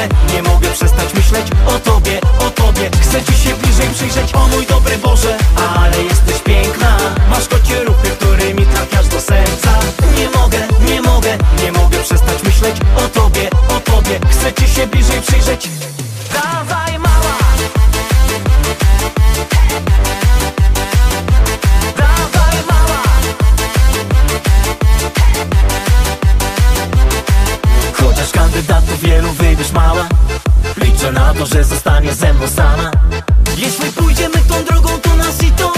nie mogę przestać myśleć o tobie, o tobie. Chcę ci się bliżej przyjrzeć, o mój dobry Boże. Ale jesteś piękna, masz kocie ruchy, którymi trafiasz do serca. Nie mogę przestać myśleć o tobie, o tobie. Chcę ci się bliżej przyjrzeć. Dawaj mała, dawaj mała. Chociaż kandydatów wielu wybierz mała, liczę na to, że zostanie ze mną sama. Jeśli pójdziemy tą drogą, to nas i to